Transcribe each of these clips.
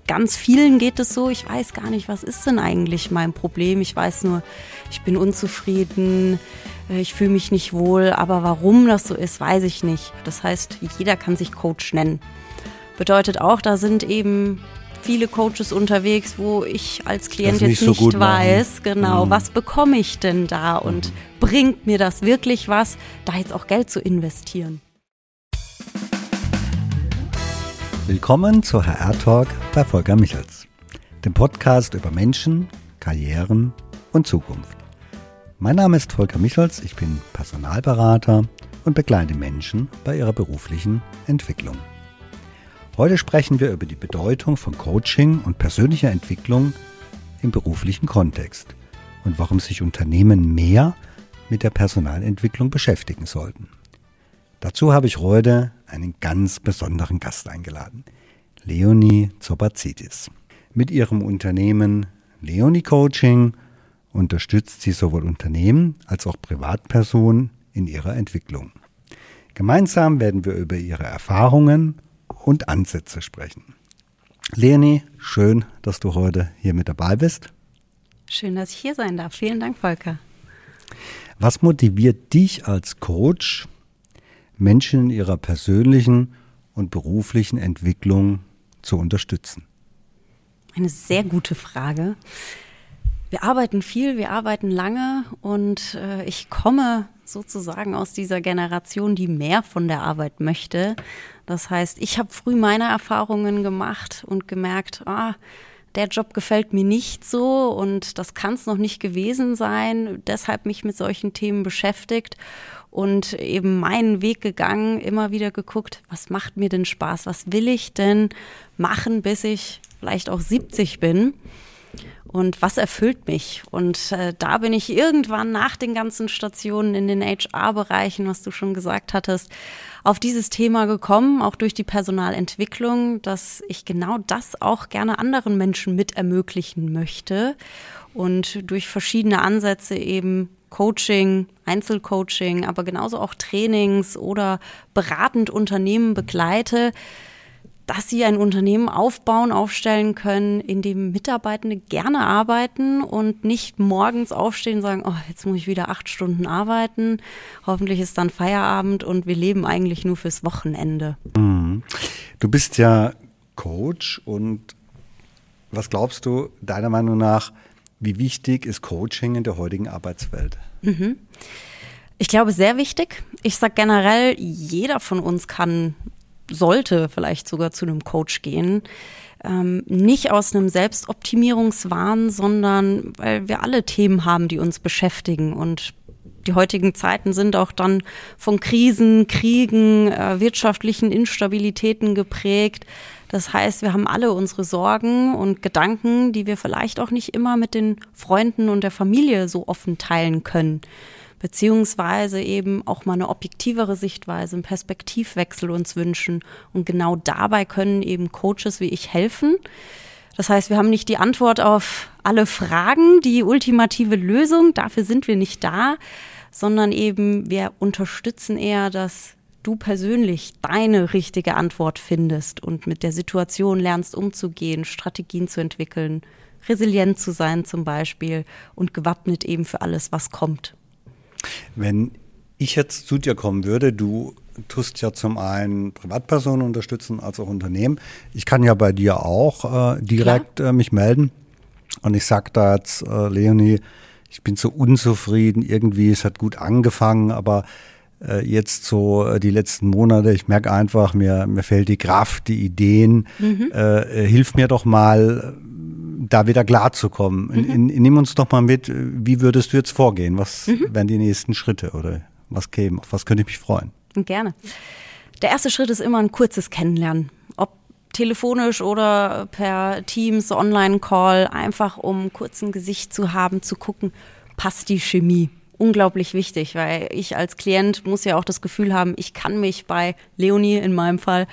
ganz vielen geht es so, ich weiß gar nicht, was ist denn eigentlich mein Problem? Ich weiß nur, ich bin unzufrieden, ich fühle mich nicht wohl, aber warum das so ist, weiß ich nicht. Das heißt, jeder kann sich Coach nennen. Bedeutet auch, da sind eben viele Coaches unterwegs, wo ich als Klient jetzt nicht so weiß, genau, was bekomme ich denn da und bringt mir das wirklich was, da jetzt auch Geld zu investieren. Willkommen zu HR Talk bei Volker Michels, dem Podcast über Menschen, Karrieren und Zukunft. Mein Name ist Volker Michels, ich bin Personalberater und begleite Menschen bei ihrer beruflichen Entwicklung. Heute sprechen wir über die Bedeutung von Coaching und persönlicher Entwicklung im beruflichen Kontext und warum sich Unternehmen mehr mit der Personalentwicklung beschäftigen sollten. Dazu habe ich heute einen ganz besonderen Gast eingeladen, Leonie Zobatzidis. Mit ihrem Unternehmen Leonie Coaching unterstützt sie sowohl Unternehmen als auch Privatpersonen in ihrer Entwicklung. Gemeinsam werden wir über ihre Erfahrungen und Ansätze sprechen. Leonie, schön, dass du heute hier mit dabei bist. Schön, dass ich hier sein darf. Vielen Dank, Volker. Was motiviert dich als Coach, Menschen in ihrer persönlichen und beruflichen Entwicklung zu unterstützen? Eine sehr gute Frage. Wir arbeiten viel, wir arbeiten lange und ich komme sozusagen aus dieser Generation, die mehr von der Arbeit möchte. Das heißt, ich habe früh meine Erfahrungen gemacht und gemerkt, der Job gefällt mir nicht so und das kann es noch nicht gewesen sein. Deshalb mich mit solchen Themen beschäftigt und eben meinen Weg gegangen, immer wieder geguckt, was macht mir denn Spaß? Was will ich denn machen, bis ich vielleicht auch 70 bin? Und was erfüllt mich? Und da bin ich irgendwann nach den ganzen Stationen in den HR-Bereichen, was du schon gesagt hattest, auf dieses Thema gekommen, auch durch die Personalentwicklung, dass ich genau das auch gerne anderen Menschen mit ermöglichen möchte und durch verschiedene Ansätze eben Coaching, Einzelcoaching, aber genauso auch Trainings oder beratend Unternehmen begleite, dass sie ein Unternehmen aufstellen können, in dem Mitarbeitende gerne arbeiten und nicht morgens aufstehen und sagen, jetzt muss ich wieder 8 Stunden arbeiten, hoffentlich ist dann Feierabend und wir leben eigentlich nur fürs Wochenende. Du bist ja Coach und was glaubst du deiner Meinung nach, wie wichtig ist Coaching in der heutigen Arbeitswelt? Ich glaube, sehr wichtig. Ich sage generell, jeder von uns sollte vielleicht sogar zu einem Coach gehen. Nicht aus einem Selbstoptimierungswahn, sondern weil wir alle Themen haben, die uns beschäftigen. Und die heutigen Zeiten sind auch dann von Krisen, Kriegen, wirtschaftlichen Instabilitäten geprägt. Das heißt, wir haben alle unsere Sorgen und Gedanken, die wir vielleicht auch nicht immer mit den Freunden und der Familie so offen teilen können. Beziehungsweise eben auch mal eine objektivere Sichtweise, einen Perspektivwechsel uns wünschen. Und genau dabei können eben Coaches wie ich helfen. Das heißt, wir haben nicht die Antwort auf alle Fragen, die ultimative Lösung, dafür sind wir nicht da, sondern eben wir unterstützen eher, dass du persönlich deine richtige Antwort findest und mit der Situation lernst umzugehen, Strategien zu entwickeln, resilient zu sein zum Beispiel und gewappnet eben für alles, was kommt. Wenn ich jetzt zu dir kommen würde, du tust ja zum einen Privatpersonen unterstützen als auch Unternehmen. Ich kann ja bei dir auch direkt mich melden und ich sage da jetzt, Leonie, ich bin so unzufrieden, irgendwie, es hat gut angefangen, aber jetzt so die letzten Monate, ich merke einfach, mir fehlt die Kraft, die Ideen, hilf mir doch mal, da wieder klarzukommen. Nimm uns doch mal mit, wie würdest du jetzt vorgehen? Was wären die nächsten Schritte oder was käme? Auf was könnte ich mich freuen? Gerne. Der erste Schritt ist immer ein kurzes Kennenlernen. Ob telefonisch oder per Teams, Online-Call, einfach um kurz ein Gesicht zu haben, zu gucken, passt die Chemie? Unglaublich wichtig, weil ich als Klient muss ja auch das Gefühl haben, ich kann mich bei Leonie in meinem Fall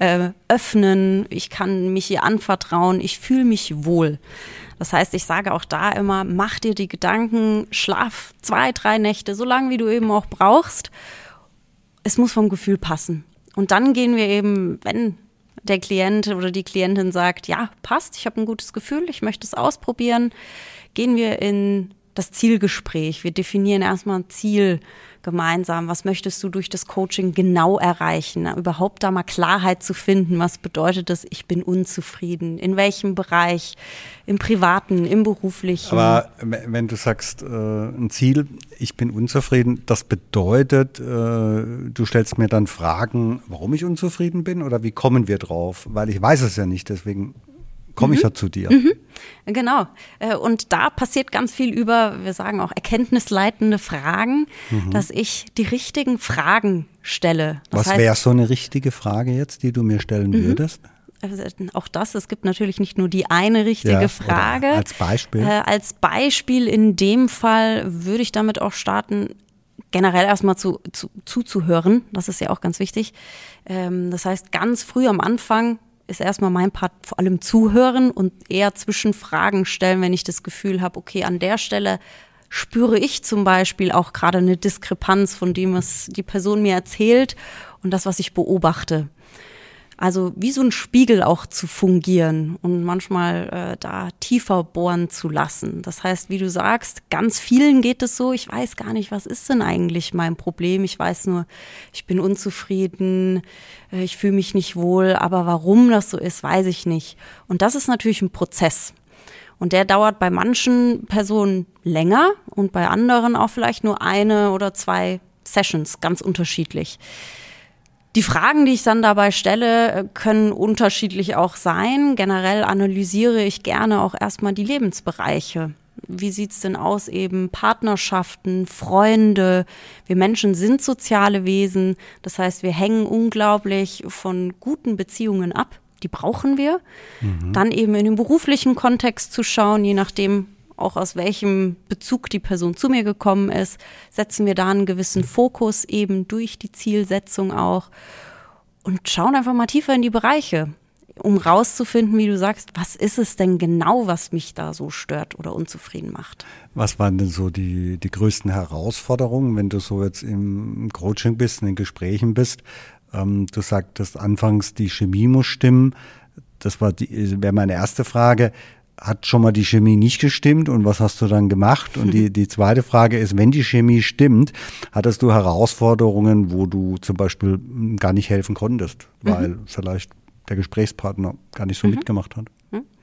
öffnen, ich kann mich ihr anvertrauen, ich fühle mich wohl. Das heißt, ich sage auch da immer, mach dir die Gedanken, schlaf 2, 3 Nächte, so lange wie du eben auch brauchst. Es muss vom Gefühl passen. Und dann gehen wir eben, wenn der Klient oder die Klientin sagt, ja, passt, ich habe ein gutes Gefühl, ich möchte es ausprobieren, gehen wir in das Zielgespräch. Wir definieren erstmal ein Ziel gemeinsam. Was möchtest du durch das Coaching genau erreichen? Überhaupt da mal Klarheit zu finden. Was bedeutet das, ich bin unzufrieden? In welchem Bereich? Im Privaten, im Beruflichen? Aber wenn du sagst, ein Ziel, ich bin unzufrieden, das bedeutet, du stellst mir dann Fragen, warum ich unzufrieden bin oder wie kommen wir drauf? Weil ich weiß es ja nicht, deswegen komme ich ja zu dir. Genau. Und da passiert ganz viel über, wir sagen auch erkenntnisleitende Fragen, dass ich die richtigen Fragen stelle. Was wäre so eine richtige Frage jetzt, die du mir stellen würdest? Auch das, es gibt natürlich nicht nur die eine richtige Frage. Als Beispiel? Als Beispiel in dem Fall würde ich damit auch starten, generell erstmal zuzuhören. Das ist ja auch ganz wichtig. Das heißt, ganz früh am Anfang ist erstmal mein Part vor allem zuhören und eher Zwischenfragen stellen, wenn ich das Gefühl habe, okay, an der Stelle spüre ich zum Beispiel auch gerade eine Diskrepanz von dem, was die Person mir erzählt und das, was ich beobachte. Also wie so ein Spiegel auch zu fungieren und manchmal da tiefer bohren zu lassen. Das heißt, wie du sagst, ganz vielen geht es so, ich weiß gar nicht, was ist denn eigentlich mein Problem? Ich weiß nur, ich bin unzufrieden, ich fühle mich nicht wohl, aber warum das so ist, weiß ich nicht. Und das ist natürlich ein Prozess. Und der dauert bei manchen Personen länger und bei anderen auch vielleicht nur 1 oder 2 Sessions, ganz unterschiedlich. Die Fragen, die ich dann dabei stelle, können unterschiedlich auch sein. Generell analysiere ich gerne auch erstmal die Lebensbereiche. Wie sieht's denn aus, eben Partnerschaften, Freunde? Wir Menschen sind soziale Wesen. Das heißt, wir hängen unglaublich von guten Beziehungen ab. Die brauchen wir. Dann eben in den beruflichen Kontext zu schauen, je nachdem, auch aus welchem Bezug die Person zu mir gekommen ist, setzen wir da einen gewissen Fokus eben durch die Zielsetzung auch und schauen einfach mal tiefer in die Bereiche, um rauszufinden, wie du sagst, was ist es denn genau, was mich da so stört oder unzufrieden macht. Was waren denn so die größten Herausforderungen, wenn du so jetzt im Coaching bist, in den Gesprächen bist? Du sagtest anfangs, die Chemie muss stimmen. Das wäre meine erste Frage. Hat schon mal die Chemie nicht gestimmt und was hast du dann gemacht? Und die zweite Frage ist, wenn die Chemie stimmt, hattest du Herausforderungen, wo du zum Beispiel gar nicht helfen konntest, weil vielleicht der Gesprächspartner gar nicht so mitgemacht hat?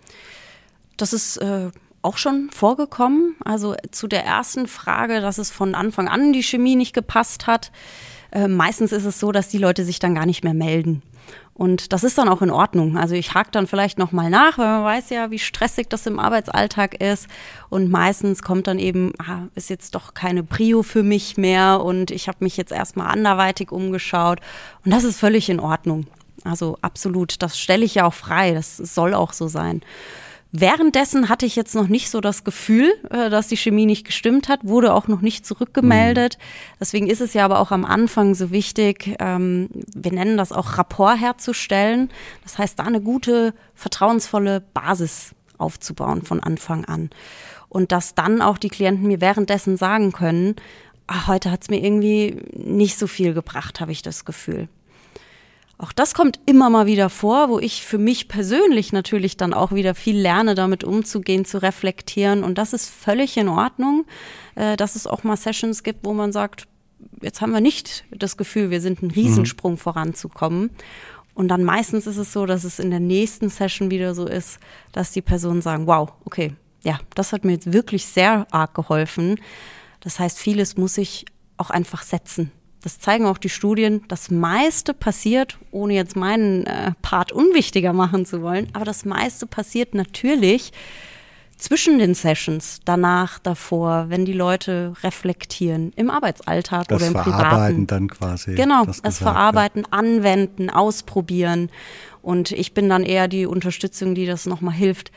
Das ist auch schon vorgekommen. Also zu der ersten Frage, dass es von Anfang an die Chemie nicht gepasst hat. Meistens ist es so, dass die Leute sich dann gar nicht mehr melden. Und das ist dann auch in Ordnung. Also ich hake dann vielleicht nochmal nach, weil man weiß ja, wie stressig das im Arbeitsalltag ist. Und meistens kommt dann eben, ist jetzt doch keine Prio für mich mehr und ich habe mich jetzt erstmal anderweitig umgeschaut. Und das ist völlig in Ordnung. Also absolut, das stelle ich ja auch frei. Das soll auch so sein. Währenddessen hatte ich jetzt noch nicht so das Gefühl, dass die Chemie nicht gestimmt hat, wurde auch noch nicht zurückgemeldet. Deswegen ist es ja aber auch am Anfang so wichtig, wir nennen das auch Rapport herzustellen. Das heißt, da eine gute, vertrauensvolle Basis aufzubauen von Anfang an. Und dass dann auch die Klienten mir währenddessen sagen können, heute hat es mir irgendwie nicht so viel gebracht, habe ich das Gefühl. Auch das kommt immer mal wieder vor, wo ich für mich persönlich natürlich dann auch wieder viel lerne, damit umzugehen, zu reflektieren. Und das ist völlig in Ordnung, dass es auch mal Sessions gibt, wo man sagt, jetzt haben wir nicht das Gefühl, wir sind einen Riesensprung voranzukommen. Und dann meistens ist es so, dass es in der nächsten Session wieder so ist, dass die Personen sagen, wow, okay, ja, das hat mir jetzt wirklich sehr arg geholfen. Das heißt, vieles muss ich auch einfach setzen. Das zeigen auch die Studien. Das meiste passiert, ohne jetzt meinen Part unwichtiger machen zu wollen, aber das meiste passiert natürlich zwischen den Sessions, danach, davor, wenn die Leute reflektieren, im Arbeitsalltag oder im Privaten. Das Verarbeiten dann quasi. Genau, das Verarbeiten, Anwenden, Ausprobieren. Und ich bin dann eher die Unterstützung, die das nochmal hilft,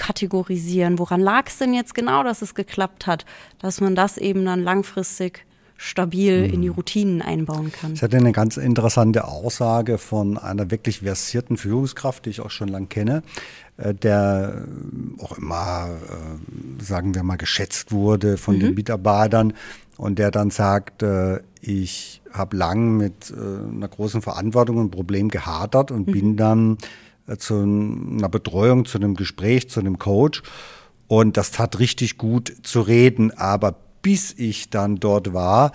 einzukategorisieren. Woran lag es denn jetzt genau, dass es geklappt hat? Dass man das eben dann langfristig stabil in die Routinen einbauen kann. Ich hatte eine ganz interessante Aussage von einer wirklich versierten Führungskraft, die ich auch schon lange kenne, der auch immer, sagen wir mal, geschätzt wurde von den Mitarbeitern und der dann sagt, ich habe lang mit einer großen Verantwortung und Problem gehadert und bin dann zu einer Betreuung, zu einem Gespräch, zu einem Coach und das tat richtig gut zu reden, aber bis ich dann dort war,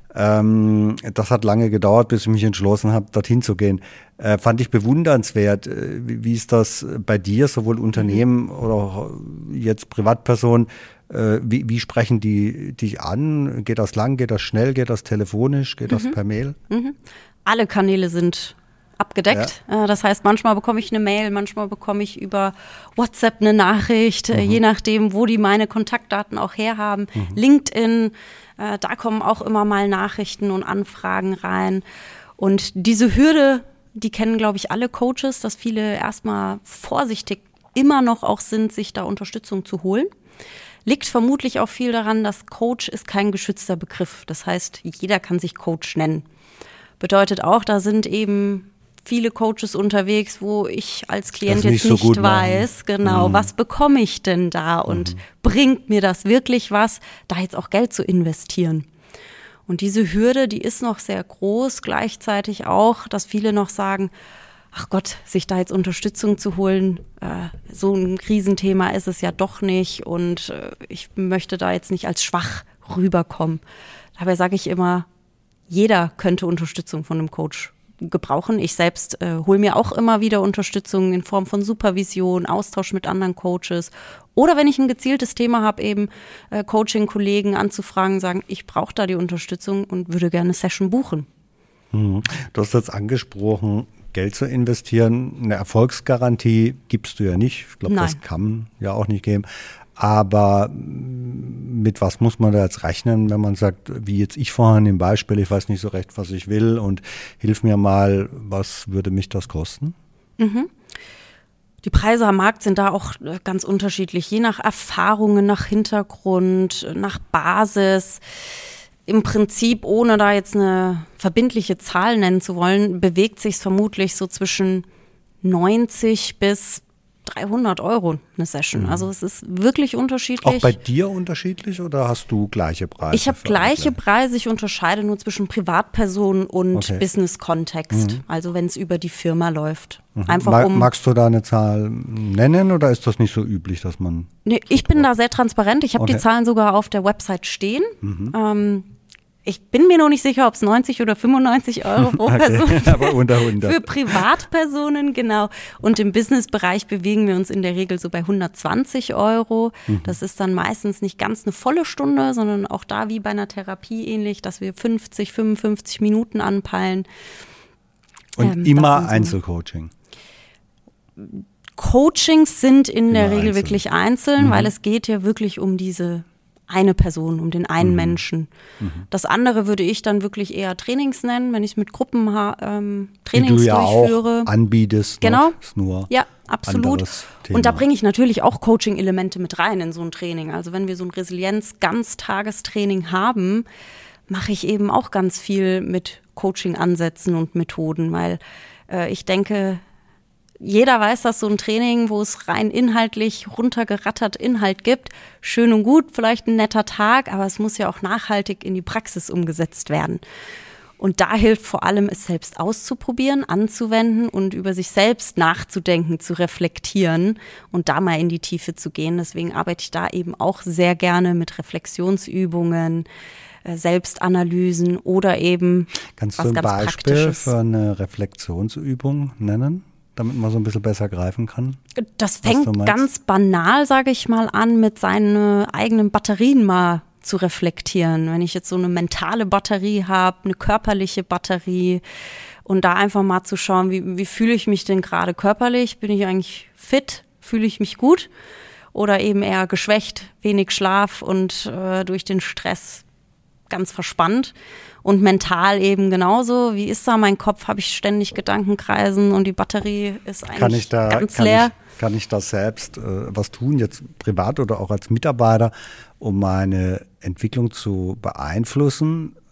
das hat lange gedauert, bis ich mich entschlossen habe, dorthin zu gehen. Fand ich bewundernswert. Wie ist das bei dir, sowohl Unternehmen oder auch jetzt Privatpersonen? Wie sprechen die dich an? Geht das lang, geht das schnell, geht das telefonisch, geht das per Mail? Alle Kanäle sind abgedeckt. Ja. Das heißt, manchmal bekomme ich eine Mail, manchmal bekomme ich über WhatsApp eine Nachricht, je nachdem, wo die meine Kontaktdaten auch herhaben. LinkedIn, da kommen auch immer mal Nachrichten und Anfragen rein. Und diese Hürde, die kennen, glaube ich, alle Coaches, dass viele erstmal vorsichtig immer noch auch sind, sich da Unterstützung zu holen. Liegt vermutlich auch viel daran, dass Coach ist kein geschützter Begriff. Das heißt, jeder kann sich Coach nennen. Bedeutet auch, da sind eben viele Coaches unterwegs, wo ich als Klient jetzt nicht so weiß, genau, was bekomme ich denn da und bringt mir das wirklich was, da jetzt auch Geld zu investieren. Und diese Hürde, die ist noch sehr groß, gleichzeitig auch, dass viele noch sagen, ach Gott, sich da jetzt Unterstützung zu holen, so ein Riesenthema ist es ja doch nicht und ich möchte da jetzt nicht als schwach rüberkommen. Dabei sage ich immer, jeder könnte Unterstützung von einem Coach gebrauchen. Ich selbst hole mir auch immer wieder Unterstützung in Form von Supervision, Austausch mit anderen Coaches oder wenn ich ein gezieltes Thema habe, eben Coaching-Kollegen anzufragen, sagen, ich brauche da die Unterstützung und würde gerne eine Session buchen. Du hast jetzt angesprochen, Geld zu investieren. Eine Erfolgsgarantie gibst du ja nicht. Ich glaube, das kann man ja auch nicht geben. Aber mit was muss man da jetzt rechnen, wenn man sagt, wie jetzt ich vorhin im Beispiel, ich weiß nicht so recht, was ich will und hilf mir mal, was würde mich das kosten? Die Preise am Markt sind da auch ganz unterschiedlich, je nach Erfahrungen, nach Hintergrund, nach Basis. Im Prinzip, ohne da jetzt eine verbindliche Zahl nennen zu wollen, bewegt sich es vermutlich so zwischen 90 bis 300 € eine Session. Also es ist wirklich unterschiedlich. Auch bei dir unterschiedlich oder hast du gleiche Preise? Ich habe gleiche Preise, ich unterscheide nur zwischen Privatpersonen und Business-Kontext. Also wenn es über die Firma läuft. Einfach magst du da eine Zahl nennen oder ist das nicht so üblich, dass man... Nee, ich bin da sehr transparent. Ich habe die Zahlen sogar auf der Website stehen. Ich bin mir noch nicht sicher, ob es 90 oder 95 € pro Person aber unter 100. Für Privatpersonen, genau. Und im Businessbereich bewegen wir uns in der Regel so bei 120 €. Das ist dann meistens nicht ganz eine volle Stunde, sondern auch da wie bei einer Therapie ähnlich, dass wir 50, 55 Minuten anpeilen. Und immer Einzelcoaching? Coachings sind in der Regel wirklich einzeln, weil es geht ja wirklich um diese eine Person, um den einen Menschen. Das andere würde ich dann wirklich eher Trainings nennen, wenn ich es mit Gruppen Trainings die du ja durchführe. Auch anbietest. Genau. Ist nur ja, absolut. Und da bringe ich natürlich auch Coaching-Elemente mit rein in so ein Training. Also wenn wir so ein Resilienz-Ganztagestraining haben, mache ich eben auch ganz viel mit Coaching-Ansätzen und Methoden, weil ich denke, jeder weiß, dass so ein Training, wo es rein inhaltlich runtergerattert Inhalt gibt, schön und gut, vielleicht ein netter Tag, aber es muss ja auch nachhaltig in die Praxis umgesetzt werden. Und da hilft vor allem, es selbst auszuprobieren, anzuwenden und über sich selbst nachzudenken, zu reflektieren und da mal in die Tiefe zu gehen. Deswegen arbeite ich da eben auch sehr gerne mit Reflexionsübungen, Selbstanalysen oder eben Kannst was du ein ganz Beispiel Praktisches. Für eine Reflexionsübung nennen, damit man so ein bisschen besser greifen kann? Das fängt ganz banal, sage ich mal, an, mit seinen eigenen Batterien mal zu reflektieren. Wenn ich jetzt so eine mentale Batterie habe, eine körperliche Batterie und da einfach mal zu schauen, wie fühle ich mich denn gerade körperlich? Bin ich eigentlich fit? Fühle ich mich gut? Oder eben eher geschwächt, wenig Schlaf und durch den Stress ganz verspannt? Und mental eben genauso. Wie ist da mein Kopf? Habe ich ständig Gedankenkreisen und die Batterie ist eigentlich ganz leer? Kann ich da selbst was tun, jetzt privat oder auch als Mitarbeiter, um meine Entwicklung zu beeinflussen?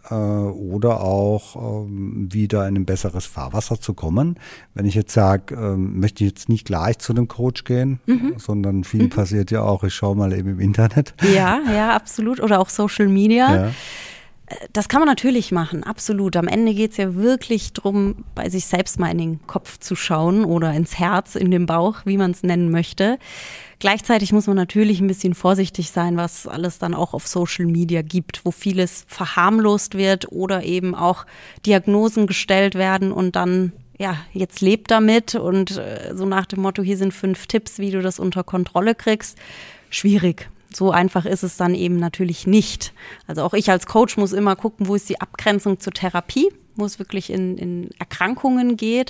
oder auch wieder in ein besseres Fahrwasser zu kommen. Wenn ich jetzt sage, möchte ich jetzt nicht gleich zu einem Coach gehen, sondern viel passiert ja auch, ich schaue mal eben im Internet. Ja, absolut. Oder auch Social Media. Ja. Das kann man natürlich machen, absolut. Am Ende geht es ja wirklich darum, bei sich selbst mal in den Kopf zu schauen oder ins Herz, in den Bauch, wie man es nennen möchte. Gleichzeitig muss man natürlich ein bisschen vorsichtig sein, was alles dann auch auf Social Media gibt, wo vieles verharmlost wird oder eben auch Diagnosen gestellt werden und dann, ja, jetzt lebt damit und so nach dem Motto, hier sind 5 Tipps, wie du das unter Kontrolle kriegst. Schwierig. So einfach ist es dann eben natürlich nicht. Also auch ich als Coach muss immer gucken, wo ist die Abgrenzung zur Therapie, wo es wirklich in Erkrankungen geht.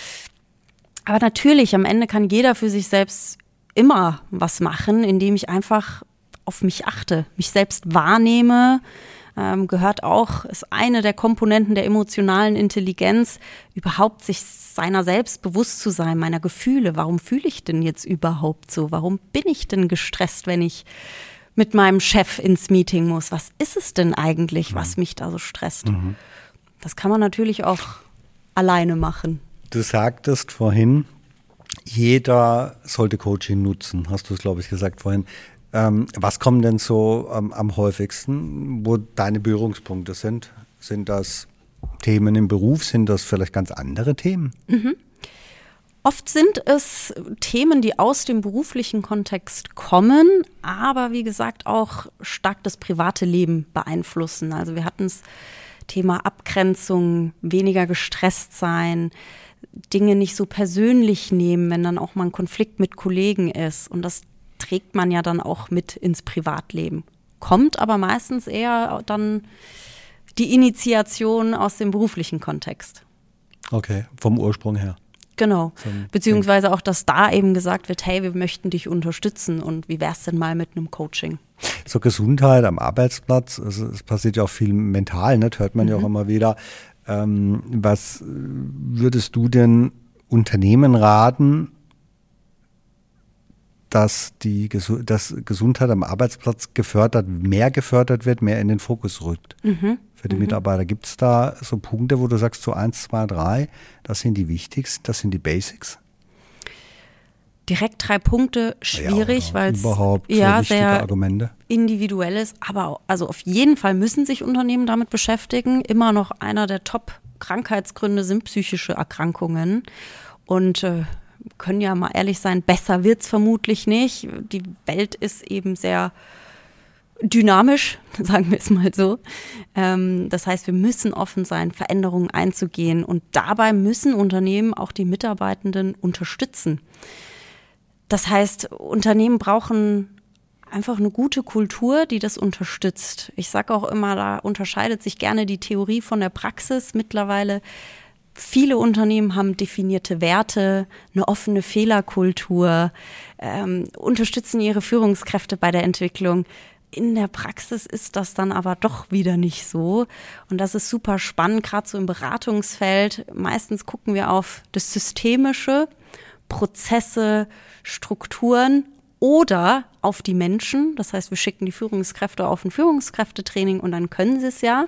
Aber natürlich, am Ende kann jeder für sich selbst immer was machen, indem ich einfach auf mich achte, mich selbst wahrnehme, gehört auch, ist eine der Komponenten der emotionalen Intelligenz, überhaupt sich seiner selbst bewusst zu sein, meiner Gefühle. Warum fühle ich denn jetzt überhaupt so? Warum bin ich denn gestresst, wenn ich mit meinem Chef ins Meeting muss? Was ist es denn eigentlich, was mich da so stresst? Das kann man natürlich auch alleine machen. Du sagtest vorhin, jeder sollte Coaching nutzen, hast du es, glaube ich, gesagt vorhin. Was kommt denn so am häufigsten, wo deine Berührungspunkte sind? Sind das Themen im Beruf? Sind das vielleicht ganz andere Themen? Oft sind es Themen, die aus dem beruflichen Kontext kommen, aber wie gesagt auch stark das private Leben beeinflussen. Also wir hatten das Thema Abgrenzung, weniger gestresst sein, Dinge nicht so persönlich nehmen, wenn dann auch mal ein Konflikt mit Kollegen ist. Und das trägt man ja dann auch mit ins Privatleben. Kommt aber meistens eher dann die Initiation aus dem beruflichen Kontext. Okay, vom Ursprung her. Genau, beziehungsweise auch, dass da eben gesagt wird, hey, wir möchten dich unterstützen und wie wär's denn mal mit einem Coaching? So Gesundheit am Arbeitsplatz, es passiert ja auch viel mental, ne? Das hört man ja auch immer wieder. Was würdest du denn Unternehmen raten, dass Gesundheit am Arbeitsplatz mehr gefördert wird, mehr in den Fokus rückt für die Mitarbeiter? Gibt es da so Punkte, wo du sagst, so 1, 2, 3, das sind die wichtigsten, das sind die Basics? Direkt 3 Punkte, schwierig, weil es sehr Argumente. Individuell ist. Aber also auf jeden Fall müssen sich Unternehmen damit beschäftigen. Immer noch einer der Top-Krankheitsgründe sind psychische Erkrankungen. Und können ja mal ehrlich sein, besser wird's vermutlich nicht. Die Welt ist eben sehr dynamisch, sagen wir es mal so. Das heißt, wir müssen offen sein, Veränderungen einzugehen. Und dabei müssen Unternehmen auch die Mitarbeitenden unterstützen. Das heißt, Unternehmen brauchen einfach eine gute Kultur, die das unterstützt. Ich sage auch immer, da unterscheidet sich gerne die Theorie von der Praxis. Mittlerweile viele Unternehmen haben definierte Werte, eine offene Fehlerkultur, unterstützen ihre Führungskräfte bei der Entwicklung. In der Praxis ist das dann aber doch wieder nicht so. Und das ist super spannend, gerade so im Beratungsfeld. Meistens gucken wir auf das Systemische, Prozesse, Strukturen oder auf die Menschen. Das heißt, wir schicken die Führungskräfte auf ein Führungskräftetraining und dann können sie es ja.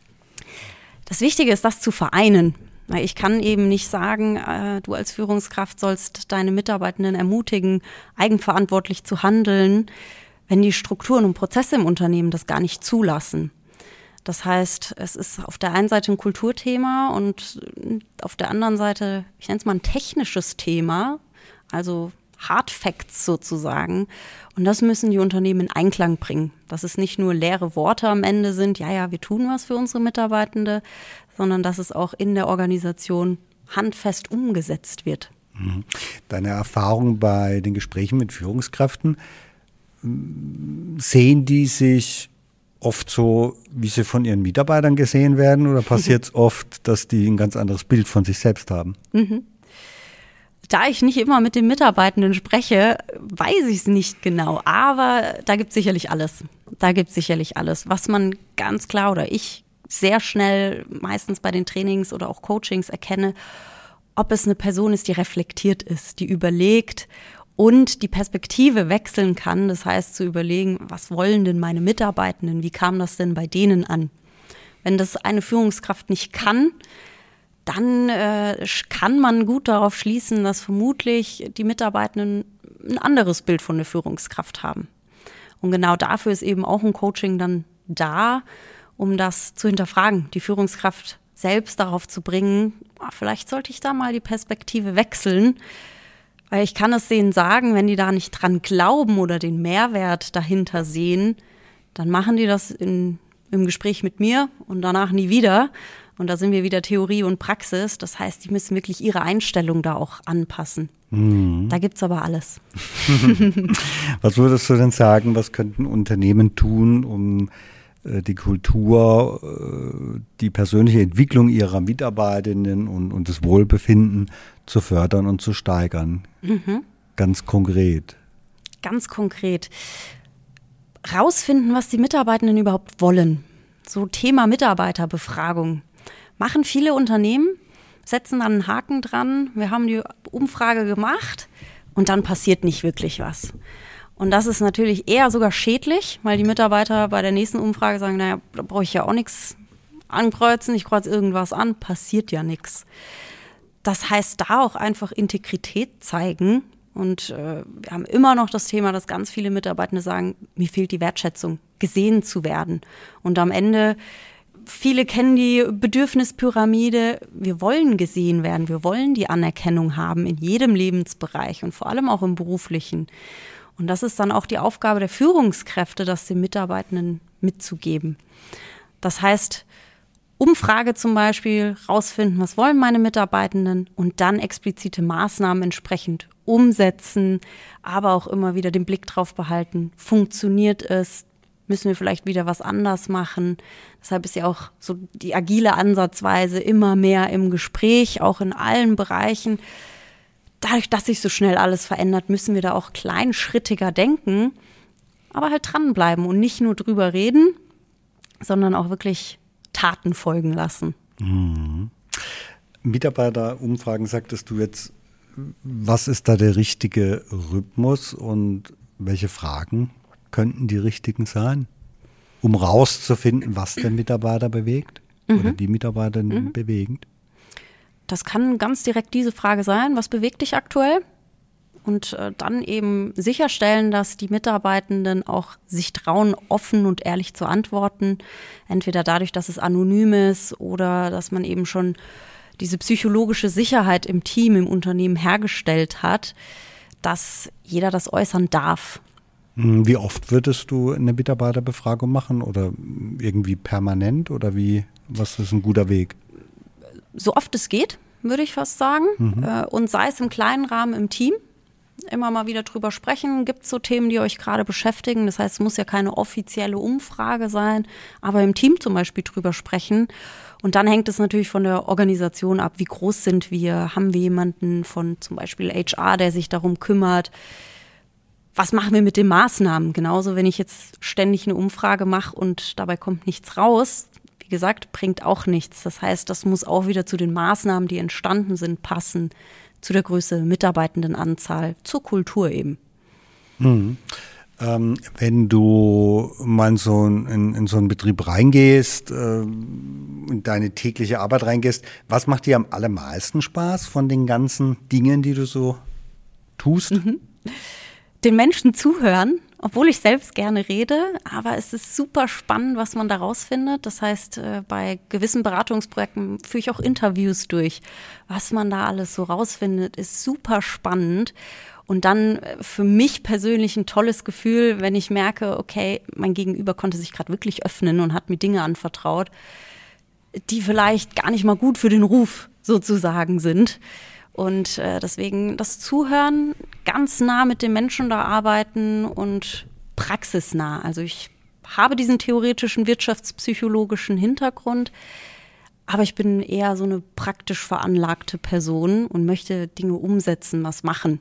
Das Wichtige ist, das zu vereinen. Ich kann eben nicht sagen, du als Führungskraft sollst deine Mitarbeitenden ermutigen, eigenverantwortlich zu handeln, wenn die Strukturen und Prozesse im Unternehmen das gar nicht zulassen. Das heißt, es ist auf der einen Seite ein Kulturthema und auf der anderen Seite, ich nenne es mal ein technisches Thema, also Hard Facts sozusagen. Und das müssen die Unternehmen in Einklang bringen. Dass es nicht nur leere Worte am Ende sind, ja, wir tun was für unsere Mitarbeitende, sondern dass es auch in der Organisation handfest umgesetzt wird. Deine Erfahrung bei den Gesprächen mit Führungskräften, sehen die sich oft so, wie sie von ihren Mitarbeitern gesehen werden, oder passiert es oft, dass die ein ganz anderes Bild von sich selbst haben? Da ich nicht immer mit den Mitarbeitenden spreche, weiß ich es nicht genau. Aber da gibt es sicherlich alles. Was man ganz klar oder ich sehr schnell meistens bei den Trainings oder auch Coachings erkenne, ob es eine Person ist, die reflektiert ist, die überlegt und die Perspektive wechseln kann. Das heißt, zu überlegen, was wollen denn meine Mitarbeitenden? Wie kam das denn bei denen an? Wenn das eine Führungskraft nicht kann, dann kann man gut darauf schließen, dass vermutlich die Mitarbeitenden ein anderes Bild von der Führungskraft haben. Und genau dafür ist eben auch ein Coaching dann da, um das zu hinterfragen, die Führungskraft selbst darauf zu bringen, vielleicht sollte ich da mal die Perspektive wechseln, weil ich kann es denen sagen, wenn die da nicht dran glauben oder den Mehrwert dahinter sehen, dann machen die das im Gespräch mit mir und danach nie wieder. Und da sind wir wieder Theorie und Praxis. Das heißt, die müssen wirklich ihre Einstellung da auch anpassen. Da gibt's aber alles. Was würdest du denn sagen, was könnten Unternehmen tun, um die Kultur, die persönliche Entwicklung ihrer Mitarbeitenden und das Wohlbefinden zu fördern und zu steigern? Ganz konkret. Ganz konkret. Rausfinden, was die Mitarbeitenden überhaupt wollen. So Thema Mitarbeiterbefragung. Machen viele Unternehmen, setzen dann einen Haken dran, wir haben die Umfrage gemacht und dann passiert nicht wirklich was. Und das ist natürlich eher sogar schädlich, weil die Mitarbeiter bei der nächsten Umfrage sagen, naja, da brauche ich ja auch nichts ankreuzen, ich kreuze irgendwas an, passiert ja nichts. Das heißt, da auch einfach Integrität zeigen. Und wir haben immer noch das Thema, dass ganz viele Mitarbeitende sagen, mir fehlt die Wertschätzung, gesehen zu werden. Und am Ende, viele kennen die Bedürfnispyramide, wir wollen gesehen werden, wir wollen die Anerkennung haben in jedem Lebensbereich und vor allem auch im beruflichen. Und das ist dann auch die Aufgabe der Führungskräfte, das den Mitarbeitenden mitzugeben. Das heißt, Umfrage zum Beispiel, rausfinden, was wollen meine Mitarbeitenden und dann explizite Maßnahmen entsprechend umsetzen, aber auch immer wieder den Blick drauf behalten, funktioniert es, müssen wir vielleicht wieder was anders machen. Deshalb ist ja auch so die agile Ansatzweise immer mehr im Gespräch, auch in allen Bereichen. Dadurch, dass sich so schnell alles verändert, müssen wir da auch kleinschrittiger denken, aber halt dranbleiben und nicht nur drüber reden, sondern auch wirklich Taten folgen lassen. Mitarbeiterumfragen, sagtest du jetzt, was ist da der richtige Rhythmus und welche Fragen könnten die richtigen sein, um rauszufinden, was den Mitarbeiter bewegt oder die Mitarbeiter bewegt? Das kann ganz direkt diese Frage sein, was bewegt dich aktuell? Und dann eben sicherstellen, dass die Mitarbeitenden auch sich trauen, offen und ehrlich zu antworten. Entweder dadurch, dass es anonym ist oder dass man eben schon diese psychologische Sicherheit im Team, im Unternehmen hergestellt hat, dass jeder das äußern darf. Wie oft würdest du eine Mitarbeiterbefragung machen oder irgendwie permanent oder was ist ein guter Weg? So oft es geht, würde ich fast sagen. Und sei es im kleinen Rahmen im Team. Immer mal wieder drüber sprechen. Gibt es so Themen, die euch gerade beschäftigen? Das heißt, es muss ja keine offizielle Umfrage sein, aber im Team zum Beispiel drüber sprechen. Und dann hängt es natürlich von der Organisation ab. Wie groß sind wir? Haben wir jemanden von zum Beispiel HR, der sich darum kümmert? Was machen wir mit den Maßnahmen? Genauso, wenn ich jetzt ständig eine Umfrage mache und dabei kommt nichts raus, wie gesagt, bringt auch nichts. Das heißt, das muss auch wieder zu den Maßnahmen, die entstanden sind, passen. Zu der Größe Mitarbeitendenanzahl, zur Kultur eben. Wenn du mal in so einen Betrieb reingehst, in deine tägliche Arbeit reingehst, was macht dir am allermeisten Spaß von den ganzen Dingen, die du so tust? Den Menschen zuhören, obwohl ich selbst gerne rede, aber es ist super spannend, was man da rausfindet. Das heißt, bei gewissen Beratungsprojekten führe ich auch Interviews durch. Was man da alles so rausfindet, ist super spannend. Und dann für mich persönlich ein tolles Gefühl, wenn ich merke, okay, mein Gegenüber konnte sich gerade wirklich öffnen und hat mir Dinge anvertraut, die vielleicht gar nicht mal gut für den Ruf sozusagen sind. Und deswegen das Zuhören, ganz nah mit den Menschen da arbeiten und praxisnah. Also ich habe diesen theoretischen wirtschaftspsychologischen Hintergrund, aber ich bin eher so eine praktisch veranlagte Person und möchte Dinge umsetzen, was machen.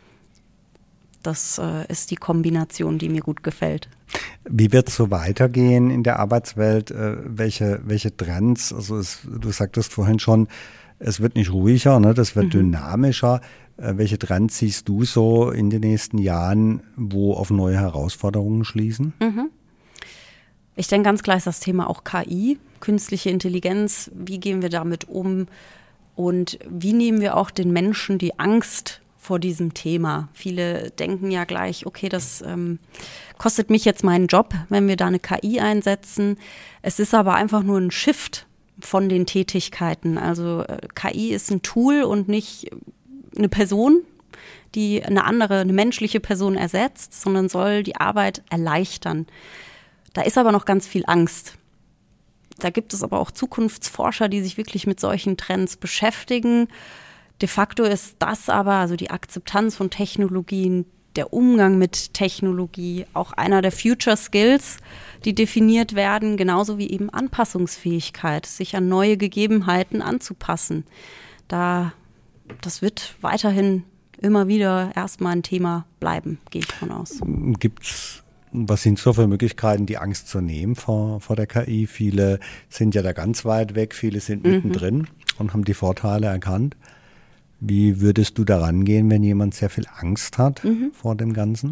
Das ist die Kombination, die mir gut gefällt. Wie wird es so weitergehen in der Arbeitswelt? Welche Trends? Also du sagtest vorhin schon, es wird nicht ruhiger, ne? Das wird dynamischer. Welche Trends siehst du so in den nächsten Jahren, wo auf neue Herausforderungen schließen? Ich denke, ganz klar ist das Thema auch KI, künstliche Intelligenz. Wie gehen wir damit um? Und wie nehmen wir auch den Menschen die Angst vor diesem Thema? Viele denken ja gleich, okay, das kostet mich jetzt meinen Job, wenn wir da eine KI einsetzen. Es ist aber einfach nur ein Shift von den Tätigkeiten. Also KI ist ein Tool und nicht eine Person, die eine menschliche Person ersetzt, sondern soll die Arbeit erleichtern. Da ist aber noch ganz viel Angst. Da gibt es aber auch Zukunftsforscher, die sich wirklich mit solchen Trends beschäftigen. De facto ist das aber, also die Akzeptanz von Technologien, der Umgang mit Technologie, auch einer der Future Skills, die definiert werden, genauso wie eben Anpassungsfähigkeit, sich an neue Gegebenheiten anzupassen. Das wird weiterhin immer wieder erstmal ein Thema bleiben, gehe ich von aus. Was sind so für Möglichkeiten, die Angst zu nehmen vor der KI? Viele sind ja da ganz weit weg, viele sind mittendrin und haben die Vorteile erkannt. Wie würdest du da rangehen, wenn jemand sehr viel Angst hat vor dem Ganzen?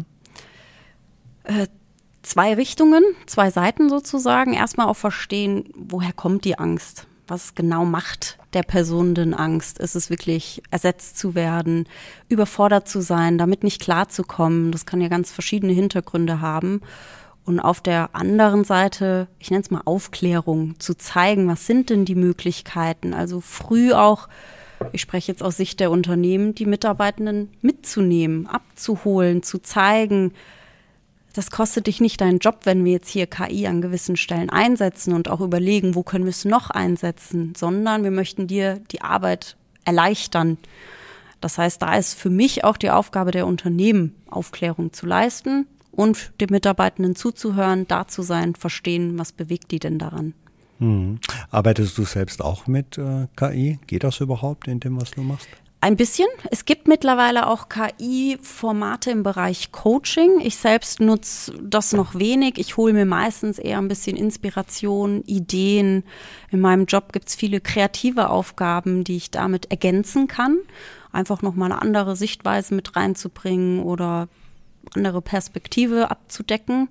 2 Richtungen, 2 Seiten sozusagen. Erstmal auch verstehen, woher kommt die Angst? Was genau macht der Person denn Angst? Ist es wirklich, ersetzt zu werden, überfordert zu sein, damit nicht klarzukommen? Das kann ja ganz verschiedene Hintergründe haben. Und auf der anderen Seite, ich nenne es mal Aufklärung, zu zeigen, was sind denn die Möglichkeiten? Also früh auch, ich spreche jetzt aus Sicht der Unternehmen, die Mitarbeitenden mitzunehmen, abzuholen, zu zeigen, das kostet dich nicht deinen Job, wenn wir jetzt hier KI an gewissen Stellen einsetzen und auch überlegen, wo können wir es noch einsetzen, sondern wir möchten dir die Arbeit erleichtern. Das heißt, da ist für mich auch die Aufgabe der Unternehmen, Aufklärung zu leisten und den Mitarbeitenden zuzuhören, da zu sein, verstehen, was bewegt die denn daran. Arbeitest du selbst auch mit KI? Geht das überhaupt in dem, was du machst? Ein bisschen. Es gibt mittlerweile auch KI-Formate im Bereich Coaching. Ich selbst nutze das noch wenig. Ich hole mir meistens eher ein bisschen Inspiration, Ideen. In meinem Job gibt es viele kreative Aufgaben, die ich damit ergänzen kann. Einfach nochmal eine andere Sichtweise mit reinzubringen oder andere Perspektive abzudecken.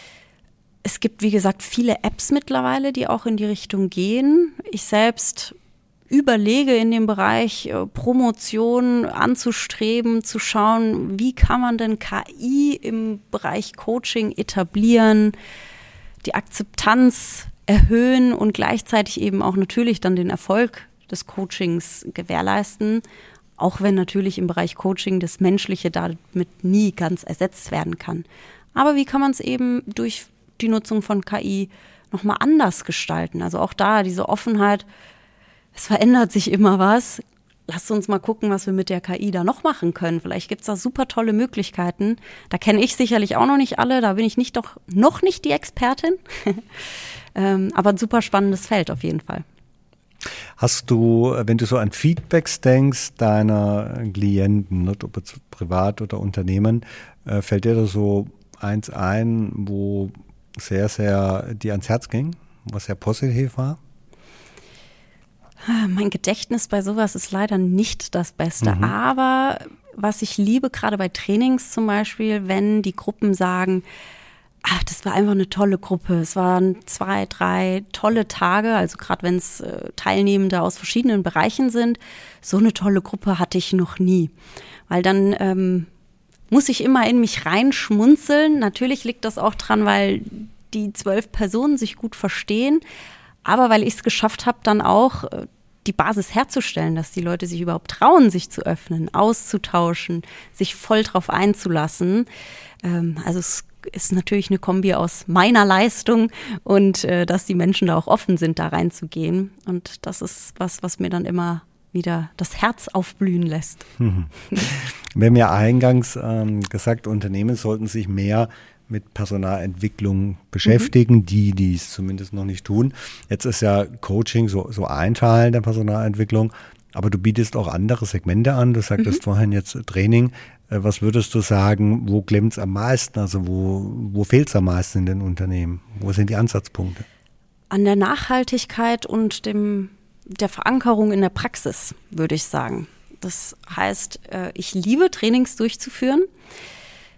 Es gibt, wie gesagt, viele Apps mittlerweile, die auch in die Richtung gehen. Ich selbst überlege in dem Bereich Promotion anzustreben, zu schauen, wie kann man denn KI im Bereich Coaching etablieren, die Akzeptanz erhöhen und gleichzeitig eben auch natürlich dann den Erfolg des Coachings gewährleisten, auch wenn natürlich im Bereich Coaching das Menschliche damit nie ganz ersetzt werden kann. Aber wie kann man es eben durch die Nutzung von KI nochmal anders gestalten? Also auch da diese Offenheit, es verändert sich immer was. Lasst uns mal gucken, was wir mit der KI da noch machen können. Vielleicht gibt es da super tolle Möglichkeiten. Da kenne ich sicherlich auch noch nicht alle. Da bin ich noch nicht die Expertin. Aber ein super spannendes Feld auf jeden Fall. Hast du, wenn du so an Feedbacks denkst, deiner Klienten, ob jetzt privat oder Unternehmen, fällt dir da so eins ein, wo sehr, sehr dir ans Herz ging, was sehr positiv war? Mein Gedächtnis bei sowas ist leider nicht das Beste. Aber was ich liebe, gerade bei Trainings zum Beispiel, wenn die Gruppen sagen, das war einfach eine tolle Gruppe. Es waren 2, 3 tolle Tage, also gerade wenn es Teilnehmende aus verschiedenen Bereichen sind. So eine tolle Gruppe hatte ich noch nie. Weil dann muss ich immer in mich reinschmunzeln. Natürlich liegt das auch dran, weil die 12 Personen sich gut verstehen. Aber weil ich es geschafft habe, dann auch die Basis herzustellen, dass die Leute sich überhaupt trauen, sich zu öffnen, auszutauschen, sich voll drauf einzulassen. Also es ist natürlich eine Kombi aus meiner Leistung und dass die Menschen da auch offen sind, da reinzugehen. Und das ist was mir dann immer wieder das Herz aufblühen lässt. Wir haben ja eingangs gesagt, Unternehmen sollten sich mehr mit Personalentwicklung beschäftigen, die es zumindest noch nicht tun. Jetzt ist ja Coaching so ein Teil der Personalentwicklung, aber du bietest auch andere Segmente an. Du sagtest vorhin jetzt Training. Was würdest du sagen, wo klemmt es am meisten? Also wo fehlt es am meisten in den Unternehmen? Wo sind die Ansatzpunkte? An der Nachhaltigkeit und der Verankerung in der Praxis, würde ich sagen. Das heißt, ich liebe Trainings durchzuführen.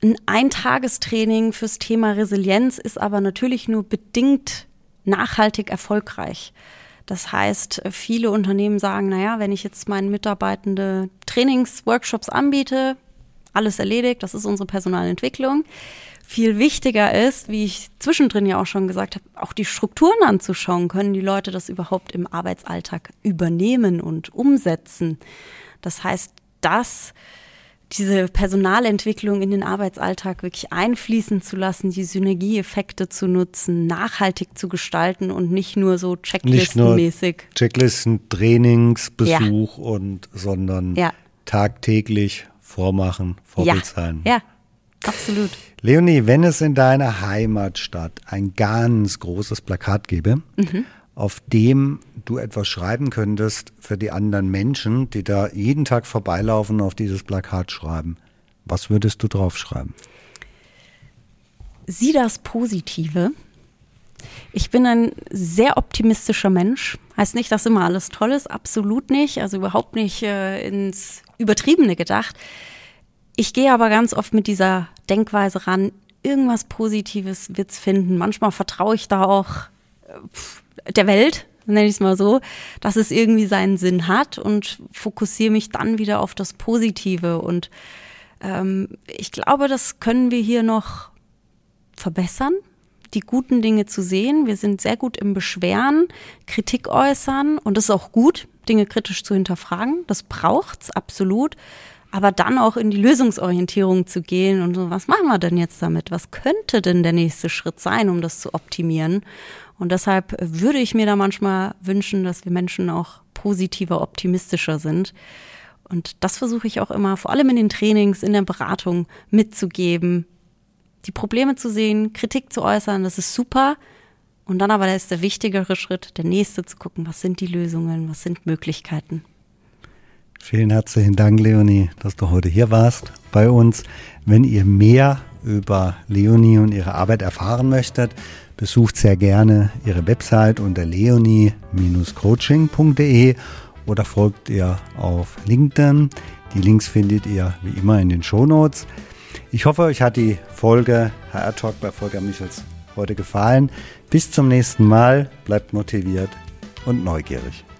ein Eintagestraining fürs Thema Resilienz ist aber natürlich nur bedingt nachhaltig erfolgreich. Das heißt, viele Unternehmen sagen, naja, wenn ich jetzt meinen Mitarbeitenden Trainingsworkshops anbiete, alles erledigt, das ist unsere Personalentwicklung. Viel wichtiger ist, wie ich zwischendrin ja auch schon gesagt habe, auch die Strukturen anzuschauen. Können die Leute das überhaupt im Arbeitsalltag übernehmen und umsetzen? Das heißt, diese Personalentwicklung in den Arbeitsalltag wirklich einfließen zu lassen, die Synergieeffekte zu nutzen, nachhaltig zu gestalten und nicht nur so checklistenmäßig. Nicht nur Checklisten, Trainingsbesuch sondern tagtäglich vormachen, Vorbild sein. Ja, absolut. Leonie, wenn es in deiner Heimatstadt ein ganz großes Plakat gäbe, auf dem du etwas schreiben könntest für die anderen Menschen, die da jeden Tag vorbeilaufen und auf dieses Plakat schreiben, was würdest du draufschreiben? Sieh das Positive. Ich bin ein sehr optimistischer Mensch. Heißt nicht, dass immer alles toll ist, absolut nicht. Also überhaupt nicht ins Übertriebene gedacht. Ich gehe aber ganz oft mit dieser Denkweise ran, irgendwas Positives wird's finden. Manchmal vertraue ich da auch der Welt, nenne ich es mal so, dass es irgendwie seinen Sinn hat und fokussiere mich dann wieder auf das Positive. Und ich glaube, das können wir hier noch verbessern, die guten Dinge zu sehen. Wir sind sehr gut im Beschweren, Kritik äußern und das ist auch gut, Dinge kritisch zu hinterfragen. Das braucht's absolut. Aber dann auch in die Lösungsorientierung zu gehen und so, was machen wir denn jetzt damit? Was könnte denn der nächste Schritt sein, um das zu optimieren? Und deshalb würde ich mir da manchmal wünschen, dass wir Menschen auch positiver, optimistischer sind. Und das versuche ich auch immer, vor allem in den Trainings, in der Beratung mitzugeben, die Probleme zu sehen, Kritik zu äußern, das ist super. Und dann aber ist der wichtigere Schritt, der nächste zu gucken, was sind die Lösungen, was sind Möglichkeiten. Vielen herzlichen Dank, Leonie, dass du heute hier warst bei uns. Wenn ihr mehr über Leonie und ihre Arbeit erfahren möchtet, besucht sehr gerne ihre Website unter leonie-coaching.de oder folgt ihr auf LinkedIn. Die Links findet ihr wie immer in den Shownotes. Ich hoffe, euch hat die Folge HR Talk bei Volker Michels heute gefallen. Bis zum nächsten Mal, bleibt motiviert und neugierig.